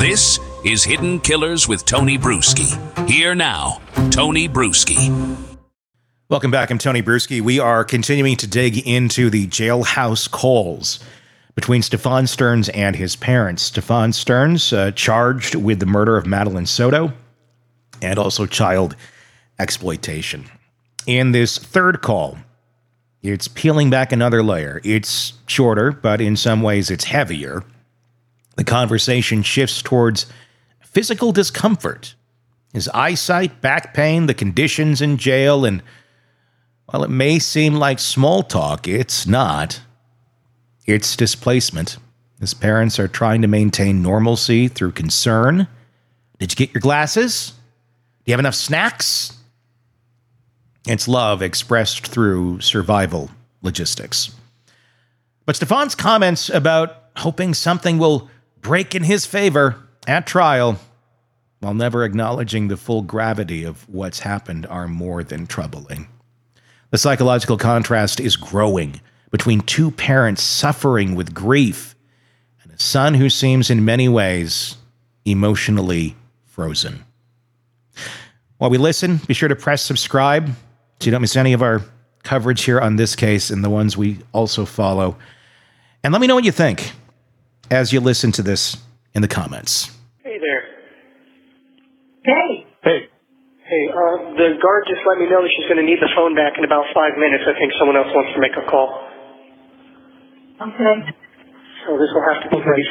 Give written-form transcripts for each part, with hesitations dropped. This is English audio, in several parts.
This is Hidden Killers with Tony Bruschi. Here now, Tony Bruschi. Welcome back. I'm Tony Bruschi. We are continuing to dig into the jailhouse calls between Stefan Stearns and his parents. Stefan Stearns charged with the murder of Madeline Soto and also child exploitation. In this third call, it's peeling back another layer. It's shorter, but in some ways it's heavier. The conversation shifts towards physical discomfort, his eyesight, back pain, the conditions in jail, and while it may seem like small talk, it's not. It's displacement. His parents are trying to maintain normalcy through concern. Did you get your glasses? Do you have enough snacks? It's love expressed through survival logistics. But Stefan's comments about hoping something will break in his favor at trial, while never acknowledging the full gravity of what's happened, are more than troubling. The psychological contrast is growing between two parents suffering with grief and a son who seems in many ways emotionally frozen. While we listen, be sure to press subscribe so you don't miss any of our coverage here on this case and the ones we also follow. And let me know what you think as you listen to this in the comments. Hey there. Hey. Hey. Hey, the guard just let me know that she's going to need the phone back in about 5 minutes. I think someone else wants to make a call. Okay. So this will have to be brief.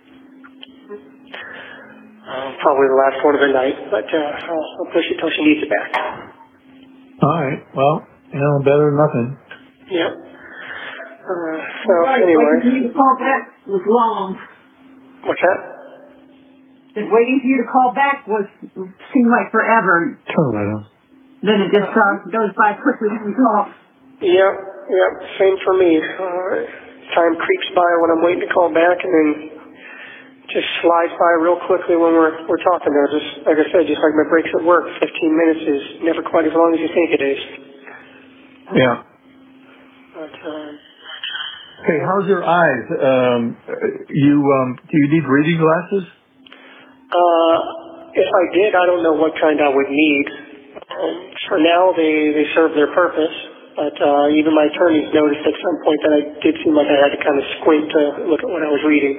Probably the last one of the night, but I'll push it till she needs it back. All right. Well, better than nothing. Yep. So Waiting for anyway. you to call back was long. What's that? Waiting for you to call back seemed like forever. Turn it right on. Then it just goes by quickly when you call. Yep. Same for me. Time creeps by when I'm waiting to call back, and then just slides by real quickly when we're talking there. Just like I said, just like my breaks at work, 15 minutes is never quite as long as you think it is. Yeah. But Hey, how's your eyes? Do you need reading glasses? if I did, I don't know what kind I would need. For now, they serve their purpose. But even my attorneys noticed at some point that I did seem like I had to kind of squint to look at what I was reading.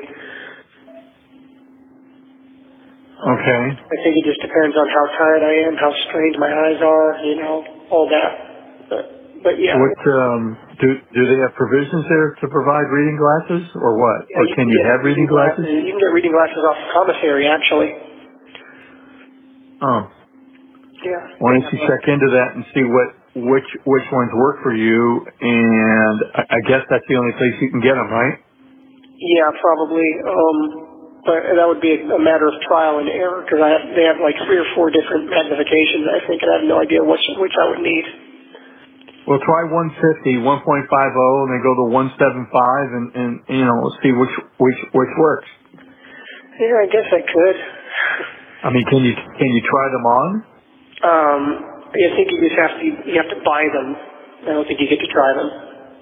Okay. I think it just depends on how tired I am, how strained my eyes are, all that. But yeah. What do they have provisions there to provide reading glasses, or what? Yeah, or can you have reading glasses? You can get reading glasses off the commissary, actually. Oh. Yeah. Why don't you check into that and see which ones work for you? And I guess that's the only place you can get them, right? Yeah, probably. But that would be a matter of trial and error because they have like 3 or 4 different magnifications, I think, and I have no idea which I would need. Well, try 150, 1.50, and then go to 175, and see which works. Yeah, I guess I could. I mean, can you try them on? I think you have to buy them. I don't think you get to try them.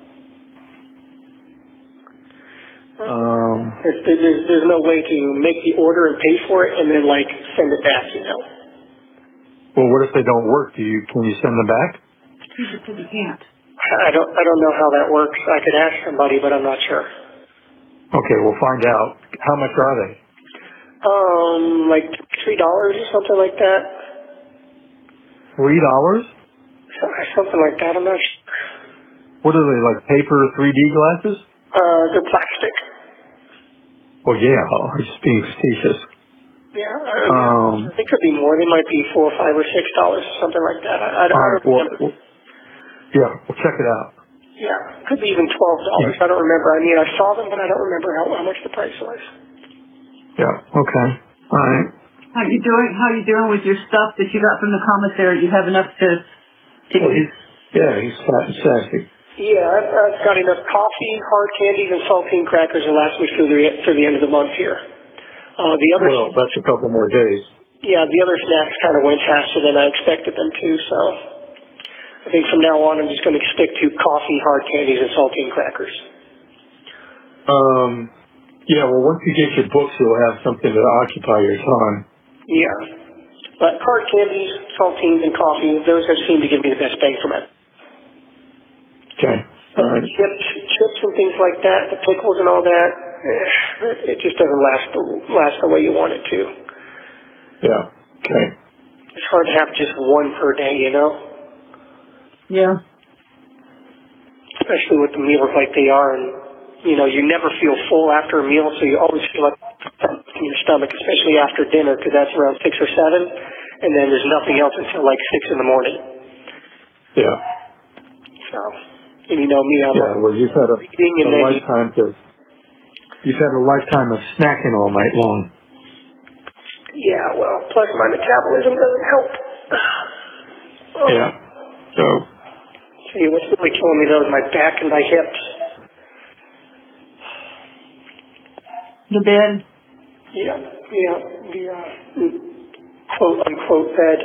There's no way to make the order and pay for it and then send it back. Well, what if they don't work? Can you send them back? You can't. I don't know how that works. I could ask somebody, but I'm not sure. Okay, we'll find out. How much are they? Like $3 or something like that. $3? Something like that. I'm not sure. What are they, like paper 3D glasses? They're plastic. Well, yeah, I'm just being facetious. Yeah, I think it could be more. They might be $4 or $5 or $6, something like that. I don't remember. Yeah, we'll check it out. Yeah, it could be even $12. I don't remember. I mean, I saw them, but I don't remember how much the price was. Yeah. Okay. All right. How you doing with your stuff that you got from the commissary? You have enough to eat? He's fat and sassy. Yeah, I've got enough coffee, hard candies, and saltine crackers to last me through the end of the month here. That's a couple more days. Yeah, the other snacks kind of went faster than I expected them to, so I think from now on I'm just going to stick to coffee, hard candies, and saltine crackers. Yeah, well, once you get your books, you'll have something to occupy your time. Yeah. But hard candies, saltines, and coffee, those have seemed to give me the best bang for money. Okay. All right. Chips and things like that, the pickles and all that, it just doesn't last the way you want it to. Yeah. Okay. It's hard to have just one per day, you know? Yeah. Especially with the meals like they are, and you know, you never feel full after a meal, so you always feel like in your stomach, especially after dinner, because that's around 6 or 7, and then there's nothing else until like 6 in the morning. Yeah. So, and you know me, I'm well, you've had a lifetime of snacking all night long. Yeah, well, plus my metabolism doesn't help. Yeah. So. See, what's really killing me though is my back and my hips. The bed. Yeah, the quote unquote bed.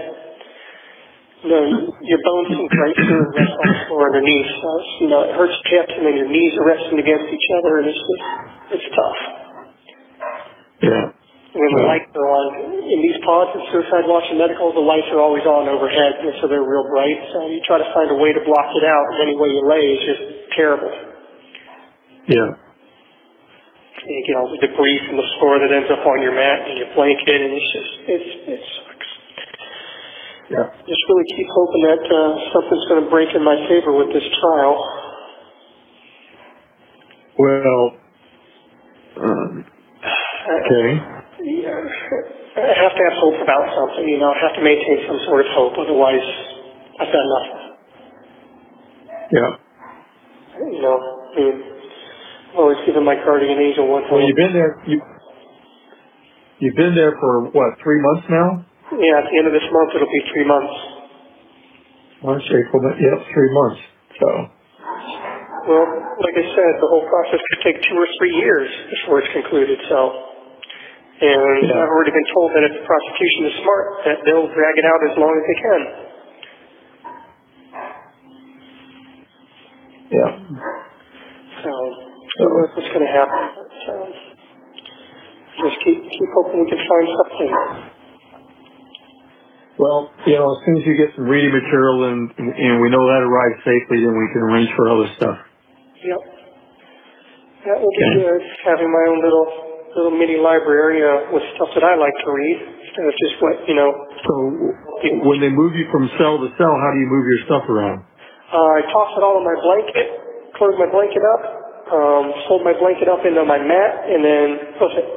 Your bones sink right through and rest on the floor underneath. So you know, it hurts your hips, and then your knees are resting against each other, and it's tough. Yeah. When the lights are on, in these pods at Suicide Watch and Medical, the lights are always on overhead, and so they're real bright. So you try to find a way to block it out, and any way you lay is just terrible. Yeah. You get all the debris from the floor that ends up on your mat and your blanket, and it sucks. Yeah. Just really keep hoping that something's going to break in my favor with this trial. Well, okay. Yeah, I have to have hope about something, you know. I have to maintain some sort of hope, otherwise I've got nothing. Yeah. You know, I mean, I've always given my guardian angel one hope. Well, you've been there. You've been there for what, 3 months now? Yeah, at the end of this month it'll be 3 months. March, April, yep, 3 months. So. Well, like I said, the whole process could take 2 or 3 years before it's concluded. So. And I've already been told that if the prosecution is smart, that they'll drag it out as long as they can. Yeah. So what's going to happen? So, just keep hoping we can find something. Well, you know, as soon as you get some reading material and we know that arrives safely, then we can arrange for other stuff. Yep. That will be good, having my own little mini library with stuff that I like to read instead of just what, you know. So when they move you from cell to cell, how do you move your stuff around? I toss it all in my blanket, close my blanket up, fold my blanket up into my mat, and then push it.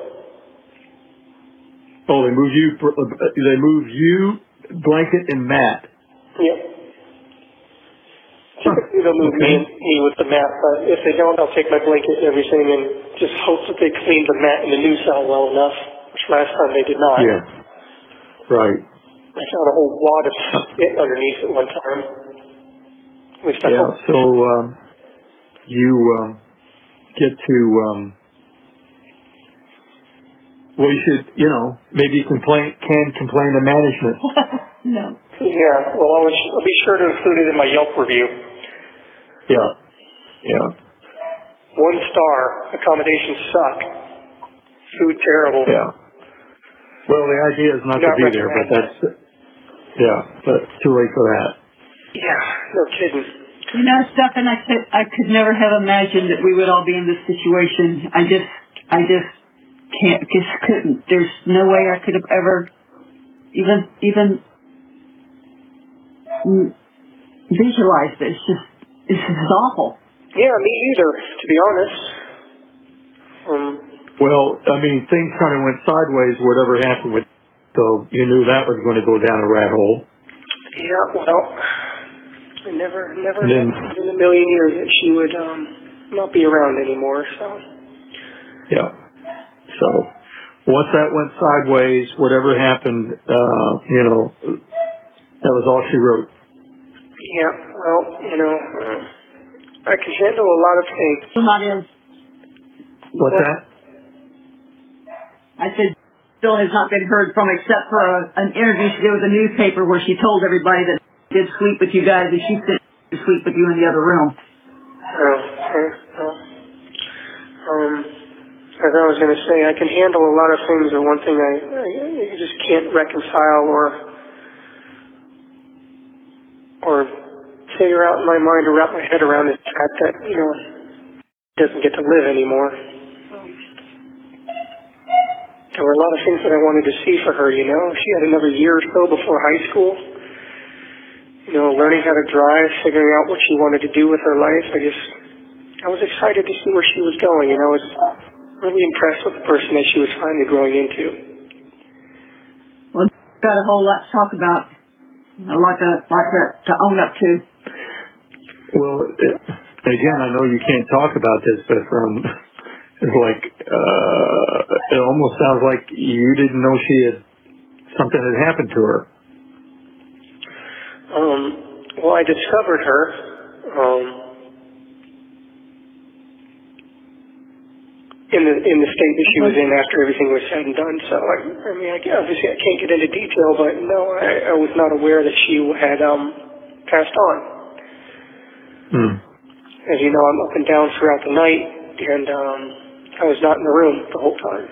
Oh, they move you, blanket, and mat. Yep. Typically they'll move me with the mat, but if they don't, I'll take my blanket and everything and just hope that they clean the mat in the new cell well enough, which last time they did not. Yeah. Right. I found a whole wad of spit underneath at one time. At least I hope. So you get to, well, you should, you know, maybe complain to management. No. Yeah, well, I'll be sure to include it in my Yelp review. Yeah. Yeah. 1 star, accommodations suck. Food terrible. Yeah. Well, the idea is not to be there, but but too late for that. Yeah, no kidding. You know, Stefan, I could never have imagined that we would all be in this situation. I just couldn't. There's no way I could have ever even visualized this. This is awful. Yeah, me either, to be honest. Well, I mean, things kind of went sideways, whatever happened with, so you knew that was going to go down a rat hole. Yeah, well, I never in a million years that she would not be around anymore, so. Yeah. So, once that went sideways, whatever happened, you know, that was all she wrote. Yeah, well, you know, I can handle a lot of things. What's that? I said, still has not been heard from except for an interview she did with the newspaper where she told everybody that she did sleep with you guys and she said to sleep with you in the other room. as I was going to say, I can handle a lot of things, but one thing I just can't reconcile or figure out in my mind or wrap my head around is the fact that, he doesn't get to live anymore. There were a lot of things that I wanted to see for her, She had another year or so before high school. Learning how to drive, figuring out what she wanted to do with her life. I was excited to see where she was going, I was really impressed with the person that she was finally growing into. Well, got a whole lot to talk about, a lot to own up to. Well, again, I know you can't talk about this, but it's like, it almost sounds like you didn't know something had happened to her. Well, I discovered her, in the state that she was in after everything was said and done. So, obviously I can't get into detail, but no, I was not aware that she had, passed on. As you know, I'm up and down throughout the night, and, I was not in the room the whole time.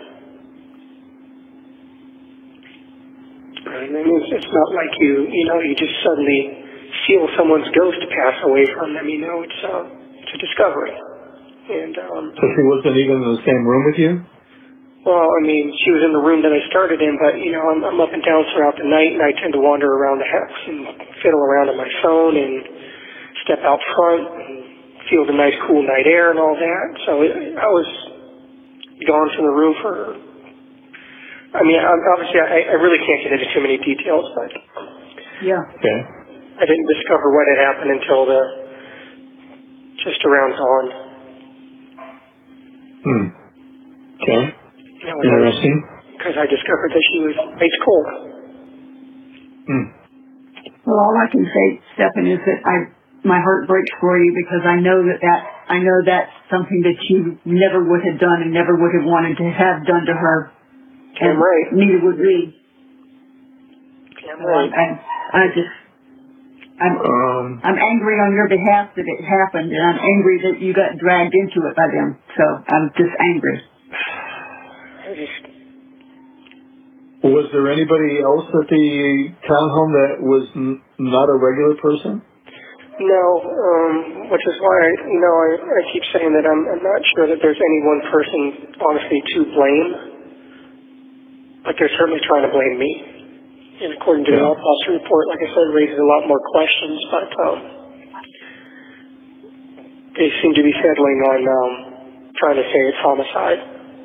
It's not like you just suddenly feel someone's ghost pass away from them. It's a discovery. And so she wasn't even in the same room with you? Well, she was in the room that I started in, but I'm up and down throughout the night, and I tend to wander around the house and fiddle around on my phone and step out front and feel the nice cool night air and all that. So I was gone from the room for. Obviously, I really can't get into too many details, but yeah. Okay. I didn't discover what had happened until just around dawn. Okay. Interesting. Because I discovered that she was ice cold. Well, all I can say, Stephan, is that my heart breaks for you because I know that's something that you never would have done and never would have wanted to have done to her. Damn right. Neither would we. Damn right. I'm angry on your behalf that it happened, and I'm angry that you got dragged into it by them. So I'm just angry. Was there anybody else at the townhome that was not a regular person? No, which is why I keep saying that I'm not sure that there's any one person honestly to blame, but they're certainly trying to blame me. And according to the autopsy report, like I said, raises a lot more questions, but they seem to be settling on trying to say it's homicide.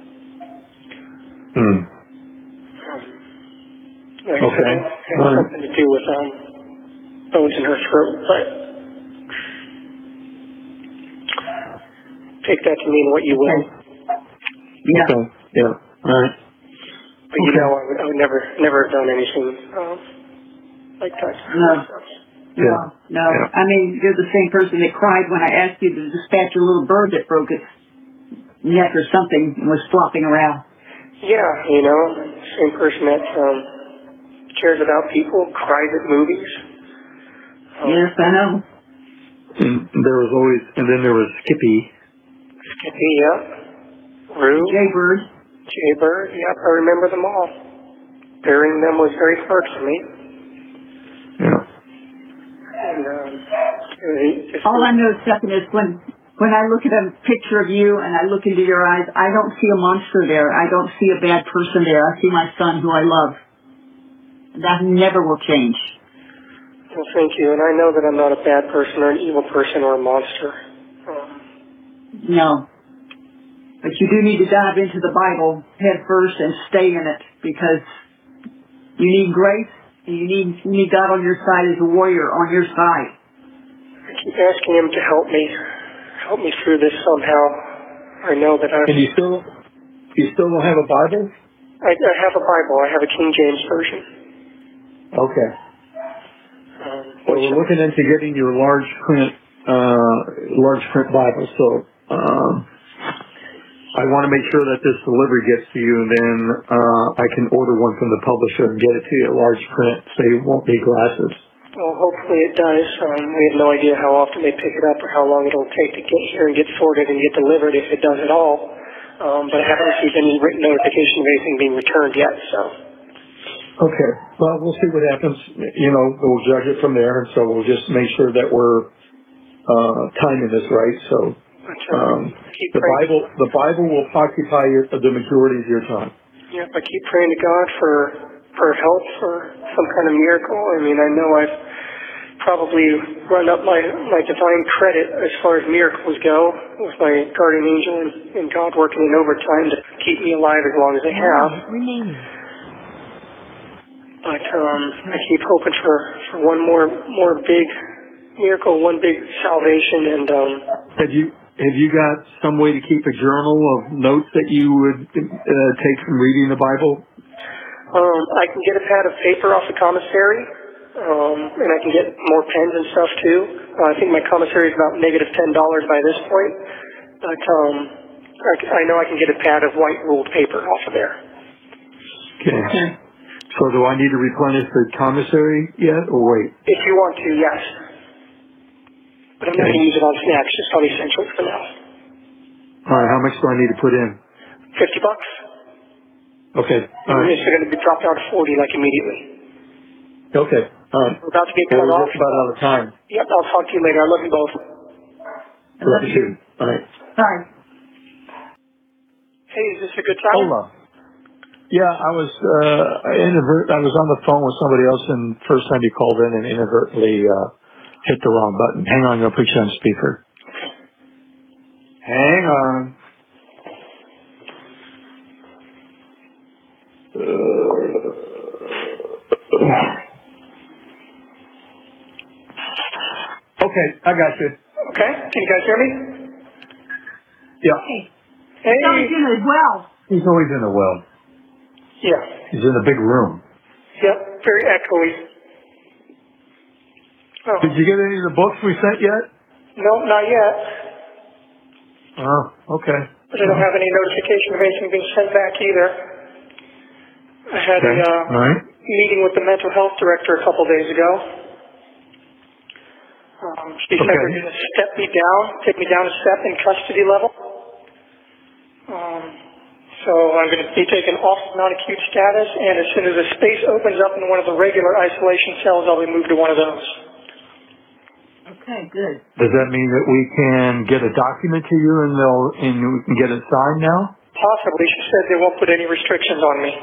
Like I said, it has something to do with bones in her throat, but take that to mean what you will. Yeah. Okay. Yeah. All right. But I would never have done anything like that. No. You're the same person that cried when I asked you to dispatch a little bird that broke its neck or something and was flopping around. Yeah, same person that cares about people, cries at movies. Yes, I know. And then there was Skippy. Skippy, yeah. Rue. Jaybird, yep, I remember them all. Burying them was very hard for me. Yeah. And all I know, Stephan, is when I look at a picture of you and I look into your eyes, I don't see a monster there. I don't see a bad person there. I see my son who I love. That never will change. Well, thank you. And I know that I'm not a bad person or an evil person or a monster. No. But you do need to dive into the Bible head first and stay in it because you need grace and you need God on your side as a warrior on your side. I keep asking Him to help me through this somehow. I know that And you still don't have a Bible? I have a Bible. I have a King James version. Okay. Well, we're looking into getting your large print Bible. So I want to make sure that this delivery gets to you, and then I can order one from the publisher and get it to you large print, so you won't need glasses. Well, hopefully it does. We have no idea how often they pick it up or how long it'll take to get here and get sorted and get delivered, if it does at all. but I haven't received any written notification of anything being returned yet. So. Okay. Well, we'll see what happens. We'll judge it from there, and so we'll just make sure that we're timing this right. So the Bible will occupy the majority of your time. Yeah, I keep praying to God for help, for some kind of miracle. I mean, I know I've probably run up my divine credit as far as miracles go with my guardian angel and God working in overtime to keep me alive as long as they have. But I keep hoping for one more big miracle, one big salvation. And have you got some way to keep a journal of notes that you would take from reading the Bible? I can get a pad of paper off the commissary, and I can get more pens and stuff too. I think my commissary is about -$10 by this point, but I know I can get a pad of white ruled paper off of there. Okay. So do I need to replenish the commissary yet, or wait? If you want to, yes. But I'm not going to use it on snacks, just on essentials for now. All right, how much do I need to put in? $50. Okay. All right. It's going to be dropped down to 40 like immediately. Okay. All right. We're about to get cut off. We're just about out of time. Yep, I'll talk to you later. I love you both. I love you. All right. Sorry. Hey, is this a good time? Hold on. Yeah, I was on the phone with somebody else, and first time you called in and inadvertently hit the wrong button. Hang on, I'm going to put you on speaker. Hang on. Okay, I got you. Okay, can you guys hear me? Yeah. Hey. He's in as well. He's always in the well. Yeah. He's in a big room. Yep, very echoey. Oh. Did you get any of the books we sent yet? No, not yet. Oh, okay. But I don't have any notification of anything being sent back either. I had a All right. meeting with the mental health director a couple days ago. She said they're going to step me down, take me down a step in custody level. So I'm going to be taken off non-acute status, and as soon as a space opens up in one of the regular isolation cells, I'll be moved to one of those. Okay, good. Does that mean that we can get a document to you and we can get it signed now? Possibly. She said they won't put any restrictions on me.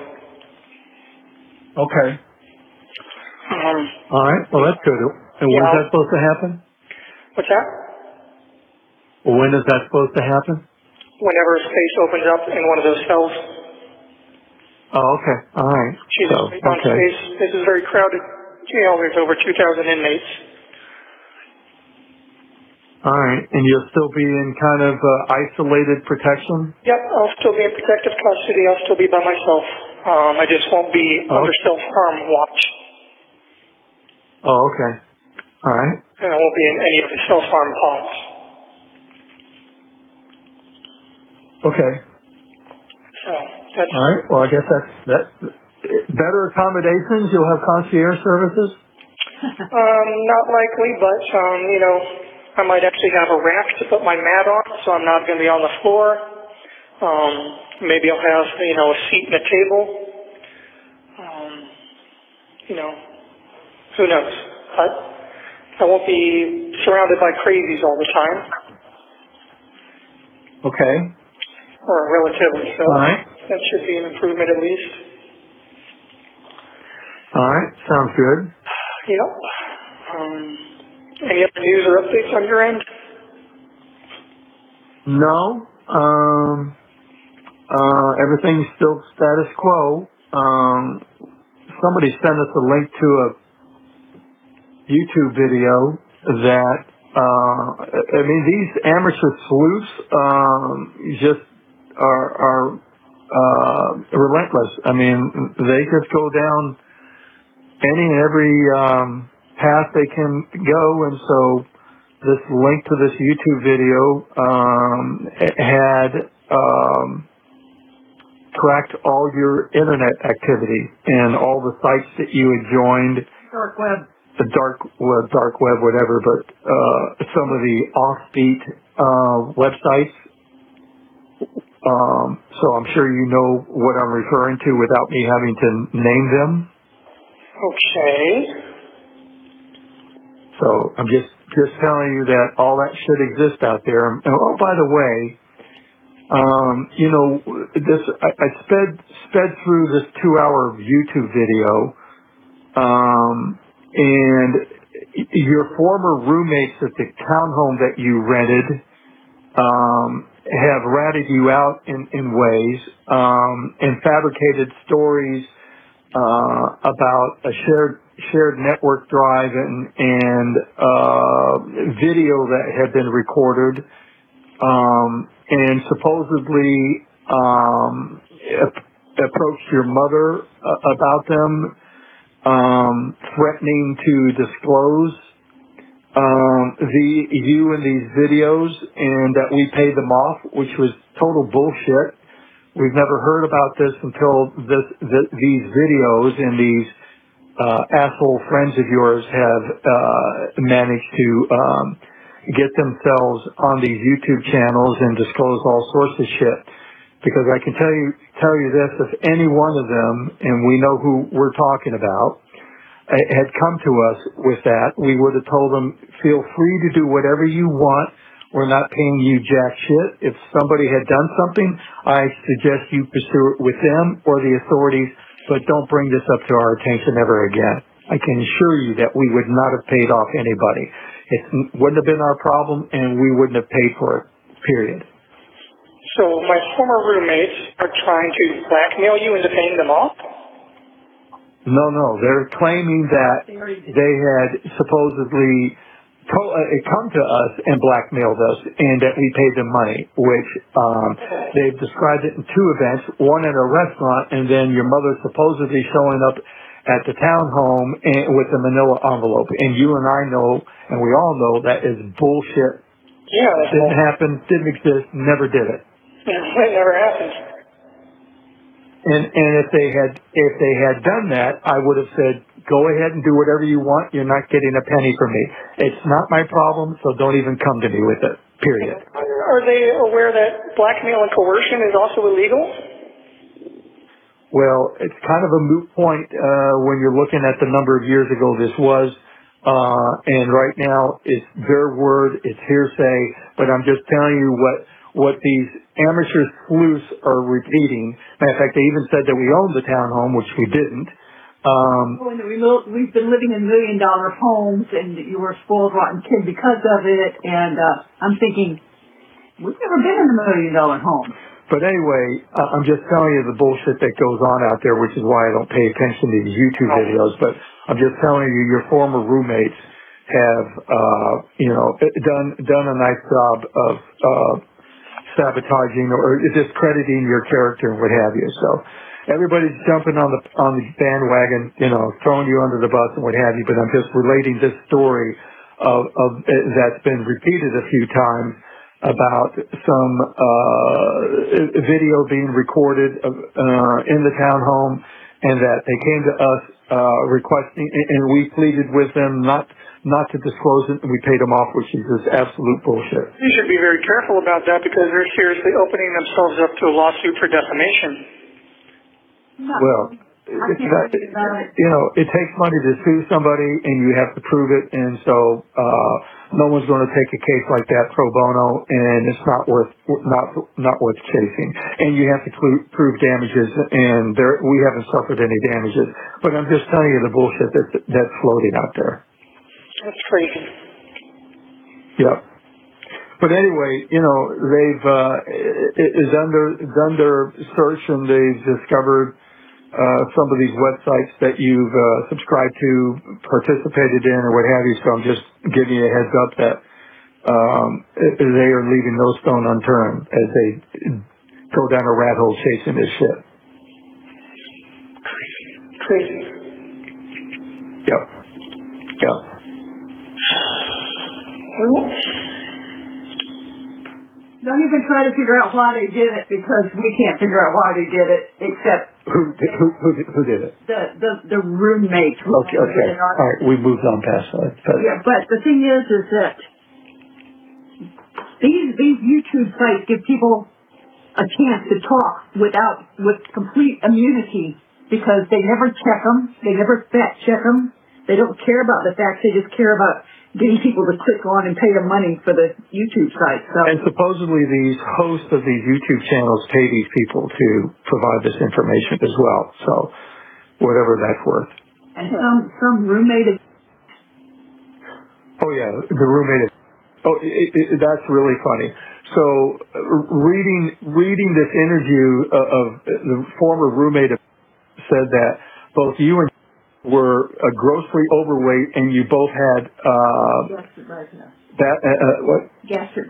Okay. All right. Well, that's good. And when is that supposed to happen? What's that? When is that supposed to happen? Whenever a space opens up in one of those cells. Oh, okay. All right. She's on space. This is a very crowded jail. There's over 2,000 inmates. All right. And you'll still be in kind of isolated protection? Yep. I'll still be in protective custody. I'll still be by myself. I just won't be under self-harm watch. Oh, okay. All right. And I won't be in any of the self-harm pods. Okay. So that's all right. Well, I guess that's better accommodations. You'll have concierge services. Not likely, but I might actually have a rack to put my mat on, so I'm not going to be on the floor. Maybe I'll have a seat and a table. Who knows? But I won't be surrounded by crazies all the time. Okay. Or relatively so. All right. That should be an improvement at least. All right. Sounds good. Yep. Any other news or updates on your end? No. Everything's still status quo. Somebody sent us a link to a YouTube video that these amateur sleuths just are relentless. I mean, they just go down any and every path they can go, and so this link to this YouTube video had tracked all your internet activity and all the sites that you had joined. Dark web. The dark web, whatever, but some of the offbeat websites So I'm sure you know what I'm referring to without me having to name them. Okay. So I'm just telling you that all that should exist out there. And oh, by the way, you know, I sped through this 2-hour YouTube video, and your former roommates at the townhome that you rented have ratted you out in ways, and fabricated stories about a shared network drive and video that had been recorded, and supposedly approached your mother about them, threatening to disclose you in these videos, and that we paid them off, which was total bullshit. We've never heard about this until these videos and these asshole friends of yours have managed to get themselves on these YouTube channels and disclose all sorts of shit. Because I can tell you this, if any one of them, and we know who we're talking about, had come to us with that, we would have told them, feel free to do whatever you want. We're not paying you jack shit. If somebody had done something, I suggest you pursue it with them or the authorities, but don't bring this up to our attention ever again. I can assure you that we would not have paid off anybody. It wouldn't have been our problem, and we wouldn't have paid for it, period. So my former roommates are trying to blackmail you into paying them off? No. They're claiming that they had supposedly come to us and blackmailed us, and that we paid them money, which they've described it in 2 events, one at a restaurant, and then your mother supposedly showing up at the townhome with a manila envelope. And you and I know, and we all know, that is bullshit. Yeah. Didn't happen, didn't exist, never did it. It never happened. And if they had done that, I would have said, go ahead and do whatever you want. You're not getting a penny from me. It's not my problem, so don't even come to me with it, period. Are they aware that blackmail and coercion is also illegal? Well, it's kind of a moot point when you're looking at the number of years ago this was. And right now, it's their word, it's hearsay, but I'm just telling you what these amateur sleuths are repeating. Matter of fact, they even said that we owned the townhome, which we didn't. We've been living in $1 million homes, and you were a spoiled, rotten kid because of it. And I'm thinking, we've never been in $1 million home. But anyway, I'm just telling you the bullshit that goes on out there, which is why I don't pay attention to these YouTube videos. But I'm just telling you, your former roommates have, done a nice job of sabotaging or discrediting your character and what have you. So everybody's jumping on the bandwagon, throwing you under the bus and what have you. But I'm just relating this story of that's been repeated a few times about some video being recorded in the townhome, and that they came to us requesting, and we pleaded with them not to disclose it, and we paid them off, which is just absolute bullshit. You should be very careful about that because they're seriously opening themselves up to a lawsuit for defamation. No. Well, it takes money to sue somebody, and you have to prove it, and so no one's going to take a case like that pro bono, and it's not worth chasing. And you have to prove damages, and we haven't suffered any damages. But I'm just telling you the bullshit that's floating out there. That's crazy. Yep. But anyway, they've done their search, and they've discovered some of these websites that you've subscribed to, participated in, or what have you. So I'm just giving you a heads up that they are leaving no stone unturned as they go down a rat hole chasing this shit. Crazy. Yep. Don't even try to figure out why they did it, because we can't figure out why they did it, except who did it? The roommate. Okay. All right, we moved on past that. Yeah, but the thing is that these YouTube sites give people a chance to talk with complete immunity, because they never check them, they never fact check them, they don't care about the facts, they just care about getting people to click on and pay them money for the YouTube site. So. And supposedly these hosts of these YouTube channels pay these people to provide this information as well. So whatever that's worth. And some roommate. Oh yeah, the roommate. That's really funny. So reading this interview of the former roommate said that both you and were grossly overweight, and you both had gastric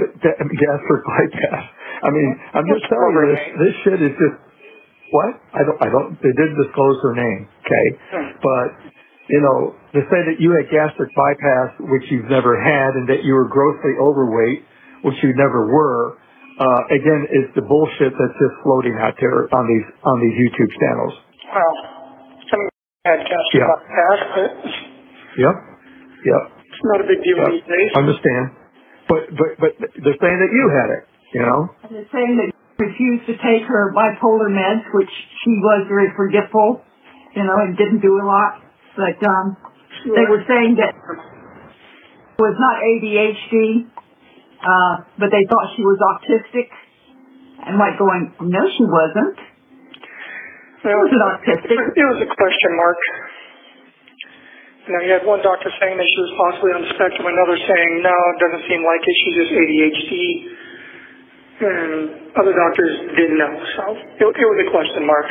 bypass. I mean, I'm just telling you, this shit is just what? I don't. They didn't disclose her name, okay? But you know, to say that you had gastric bypass, which you've never had, and that you were grossly overweight, which you never were, again, is the bullshit that's just floating out there on these YouTube channels. Well, some had gastric bypass, but Yep. it's not a big deal these days. Understand. But they're saying that you had it, you know? And they're saying that she refused to take her bipolar meds, which she was very forgetful, you know, and didn't do a lot. But they were saying that it was not ADHD, but they thought she was autistic. And like going, no, she wasn't. She wasn't autistic. It was a question mark. You know, you had one doctor saying that she was possibly on the spectrum, another saying, no, it doesn't seem like it, she's just ADHD. And other doctors didn't know, so it was a question mark.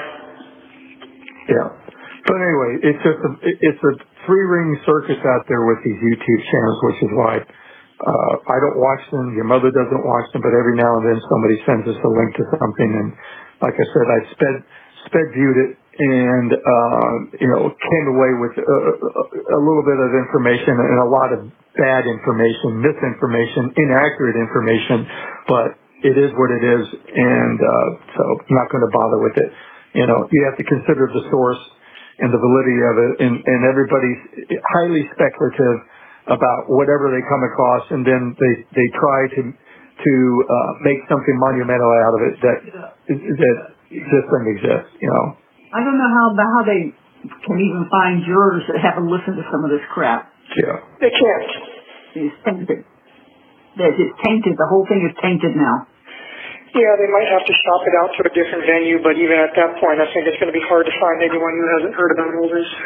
Yeah. But anyway, it's a three-ring circus out there with these YouTube channels, which is why I don't watch them. Your mother doesn't watch them, but every now and then somebody sends us a link to something, and like I said, I sped viewed it, and you know, came away with a little bit of information and a lot of bad information, misinformation, inaccurate information, but it is what it is, and so I'm not going to bother with it. You know, you have to consider the source and the validity of it, and everybody's highly speculative about whatever they come across, and then they try to make something monumental out of it that just doesn't exist, you know. I don't know how they can even find jurors that haven't listened to some of this crap. Yeah. They can't. It's tainted. It's tainted. The whole thing is tainted now. Yeah, they might have to shop it out to a different venue, but even at that point, I think it's going to be hard to find anyone who hasn't heard about all this.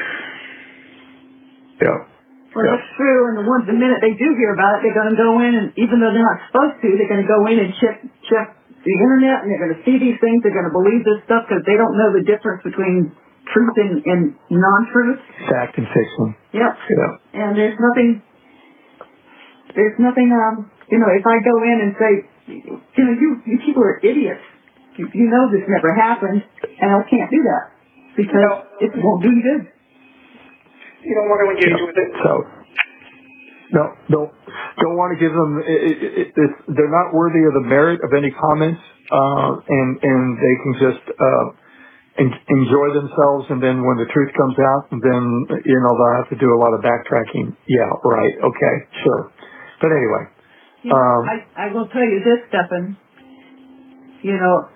Yeah. Well, that's true, and the minute they do hear about it, they're going to go in, and even though they're not supposed to, they're going to go in and check the internet, and they're going to see these things, they're going to believe this stuff, because they don't know the difference between truth and non-truth. Fact and fiction. Yep. Yeah. And there's nothing, you know, if I go in and say, you know, you people are idiots. You know this never happened, and I can't do that because it won't do you good. You don't want to engage with it. So, don't want to give them. They're not worthy of the merit of any comments, and they can just enjoy themselves. And then when the truth comes out, then they'll have to do a lot of backtracking. Yeah, right. Okay, sure. But anyway. I will tell you this, Stephan. You know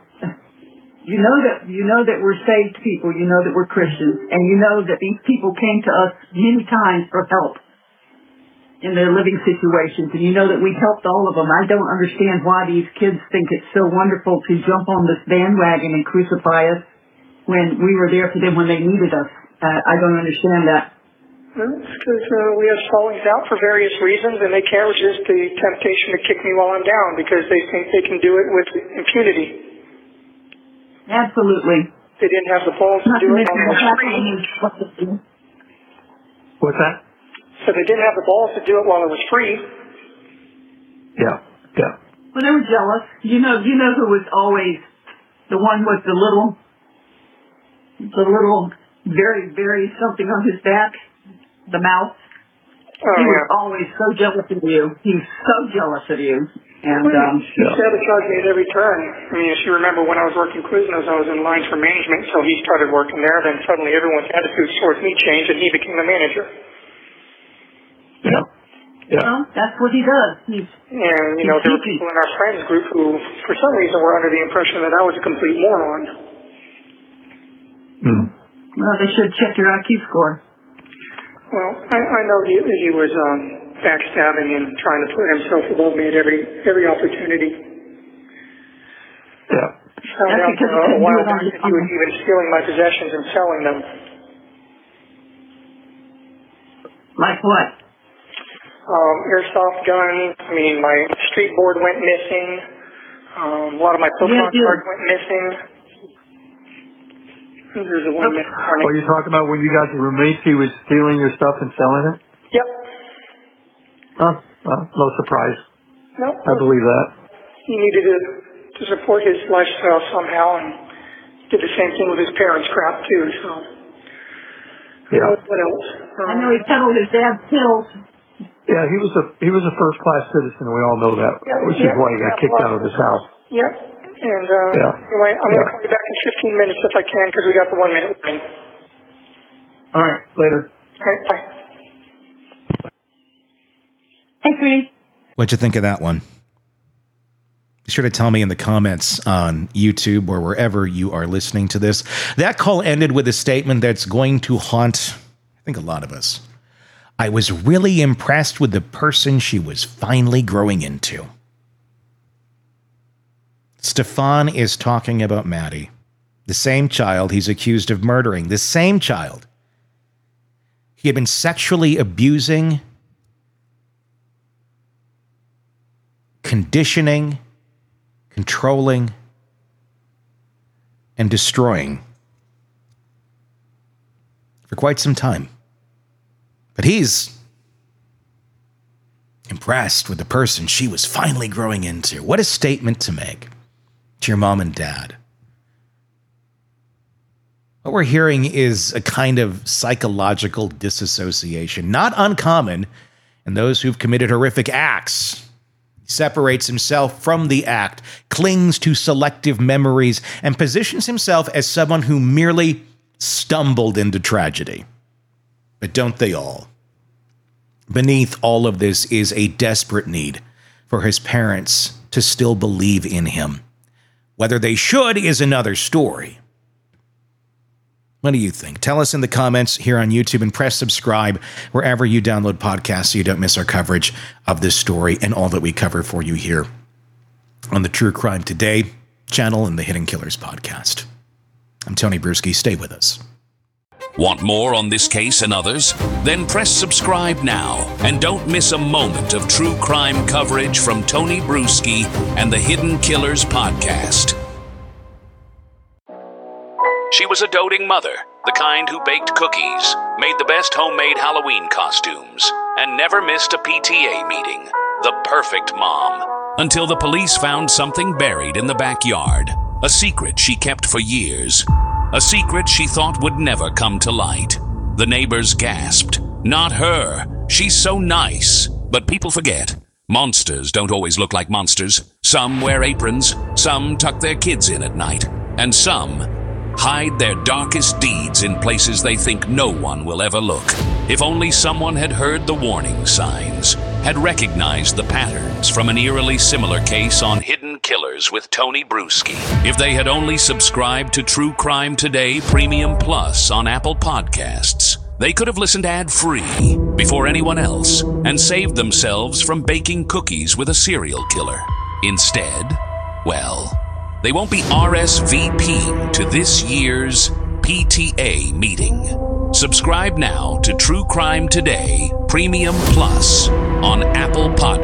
that we're saved people. You know that we're Christians, and you know that these people came to us many times for help in their living situations, and you know that we helped all of them. I don't understand why these kids think it's so wonderful to jump on this bandwagon and crucify us when we were there for them when they needed us. I don't understand that. Well, it's because we have fallings out for various reasons, and they can't resist the temptation to kick me while I'm down because they think they can do it with impunity. Absolutely. They didn't have the balls to do it while they were free. What's that? So they didn't have the balls to do it while it was free. Yeah. Well, they were jealous. You know who was always the one with the little, very, very something on his back? The mouse. He was always so jealous of you. He was so jealous of you. And he sabotaged me at every turn. I mean, if you remember when I was working Quiznos, I was in line for management, so he started working there. Then suddenly everyone's attitude towards me changed, and he became a manager. Yeah. Yeah. Well, that's what he does. And, there were people in our friends group who, for some reason, were under the impression that I was a complete moron. Well, they should check your IQ score. Well, I know he was backstabbing and trying to put himself above me at every opportunity. Yeah. Found out a while back that he was even stealing my possessions and selling them. Like what? Airsoft guns. I mean, my street board went missing. A lot of my Pokemon cards went missing. There's a one missing. Oh, you're talking about when you got the roommates, he was stealing your stuff and selling it? Yep. Well, no surprise. No. I believe that. He needed to support his lifestyle somehow, and did the same thing with his parents' crap too. So. Yeah. What else? I know he peddled his dad's pills. Yeah, he was a first-class citizen. We all know that, which is why he got kicked out of his house. Yep. And anyway, I'm going to call you back in 15 minutes if I can, because we got the 1 minute warning. All right, later. All right, bye. Hey, sweetie. What'd you think of that one? Be sure to tell me in the comments on YouTube or wherever you are listening to this. That call ended with a statement that's going to haunt, I think, a lot of us. I was really impressed with the person she was finally growing into. Stefan is talking about Maddie, the same child he's accused of murdering, the same child he had been sexually abusing, conditioning, controlling, and destroying for quite some time. But he's impressed with the person she was finally growing into. What a statement to make to your mom and dad. What we're hearing is a kind of psychological disassociation, not uncommon in those who've committed horrific acts. He separates himself from the act, clings to selective memories, and positions himself as someone who merely stumbled into tragedy. But don't they all? Beneath all of this is a desperate need for his parents to still believe in him. Whether they should is another story. What do you think? Tell us in the comments here on YouTube, and press subscribe wherever you download podcasts so you don't miss our coverage of this story and all that we cover for you here on the True Crime Today channel and the Hidden Killers podcast. I'm Tony Bruschi. Stay with us. Want more on this case and others? Then press subscribe now and don't miss a moment of true crime coverage from Tony Bruschi and the Hidden Killers podcast. She was a doting mother, the kind who baked cookies, made the best homemade Halloween costumes, and never missed a PTA meeting. The perfect mom. Until the police found something buried in the backyard. A secret she kept for years. A secret she thought would never come to light. The neighbors gasped. Not her. She's so nice. But people forget. Monsters don't always look like monsters. Some wear aprons. Some tuck their kids in at night. And some hide their darkest deeds in places they think no one will ever look. If only someone had heard the warning signs, had recognized the patterns from an eerily similar case on Hidden Killers with Tony Bruschi. If they had only subscribed to True Crime Today Premium Plus on Apple Podcasts, they could have listened ad-free before anyone else and saved themselves from baking cookies with a serial killer. Instead, well, they won't be RSVPing to this year's PTA meeting. Subscribe now to True Crime Today Premium Plus on Apple Podcasts.